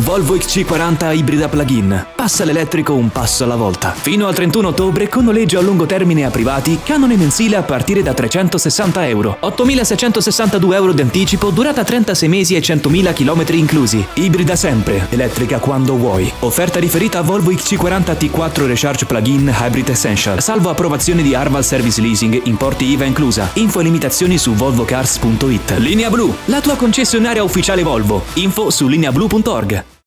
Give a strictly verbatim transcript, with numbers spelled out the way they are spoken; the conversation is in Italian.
Volvo X C quaranta ibrida plug-in. Passa l'elettrico un passo alla volta. Fino al trentuno ottobre con noleggio a lungo termine a privati, canone mensile a partire da trecentosessanta euro. ottomilaseicentosessantadue euro di anticipo, durata trentasei mesi e centomila chilometri inclusi. Ibrida sempre, elettrica quando vuoi. Offerta riferita a Volvo X C quaranta T quattro Recharge Plug-in Hybrid Essential. Salvo approvazione di Arval Service Leasing, importi I V A inclusa. Info e limitazioni su volvocars punto it. Linea Blu, la tua concessionaria ufficiale Volvo. Info su linea blu punto org.